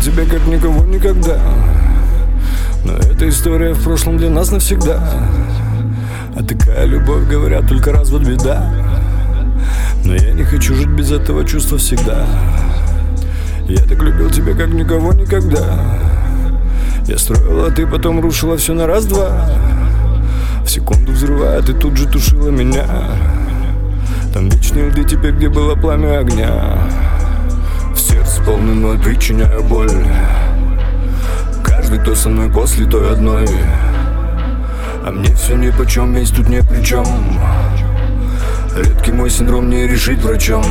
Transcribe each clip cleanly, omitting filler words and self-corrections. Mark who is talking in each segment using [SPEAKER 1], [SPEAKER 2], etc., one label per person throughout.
[SPEAKER 1] тебя как никого никогда. Но эта история в прошлом для нас навсегда. А такая любовь, говорят, только раз вот беда. Но я не хочу жить без этого чувства всегда. Я так любил тебя как никого никогда. Я строила, ты потом рушила все на раз-два. В секунду взрывая, ты тут же тушила меня. Там вечные льды, теперь где было пламя огня. В сердце полный ноль, причиняю боль. Каждый, кто со мной после той одной. А мне все нипочем, весь тут ни при чем. Редкий мой синдром не решить врачом.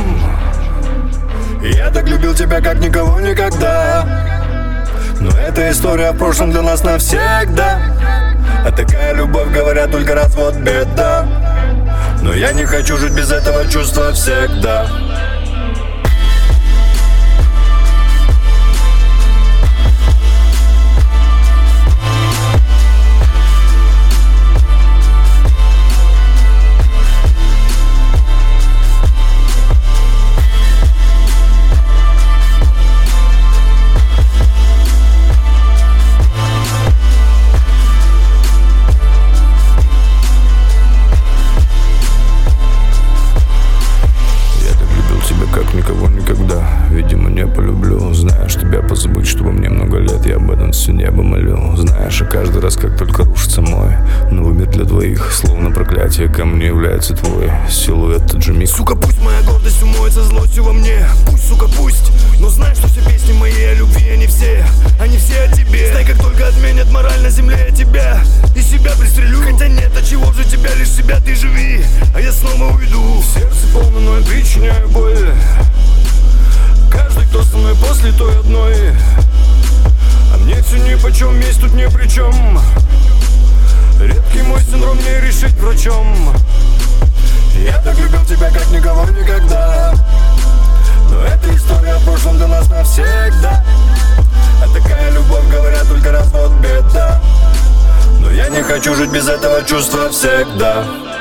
[SPEAKER 1] Я так любил тебя как никого никогда. Но эта история в прошлом для нас навсегда. А такая любовь, говорят, только раз вот беда. Но я не хочу жить без этого чувства всегда. Как никого никогда, видимо, не полюблю. Знаешь, тебя позабыть, чтобы мне много лет. Я об этом все небо молю. Знаешь, и каждый раз, как только рушится мой новый мир для двоих, словно проклятие ко мне является твой силуэт, тот же миг.
[SPEAKER 2] Сука, пусть моя гордость умоется злостью во мне. Пусть, сука, пусть. Но знай, что все песни мои о любви, они все о тебе. Знай, как только отменят мораль на земле, я тебя и себя пристрелю. Хотя нет, а чего же тебя, лишь себя ты живи, а я снова уйду.
[SPEAKER 1] В сердце полно, но я причиняю боль. Каждый, кто со мной после той одной. А мне все нипочем, месть тут ни при чем. Редкий мой синдром не решить врачом. Я так любил тебя как никого никогда. Но эта история в прошлом для нас навсегда. А такая любовь, говорят, только раз вот беда. Но я не хочу жить без этого чувства всегда.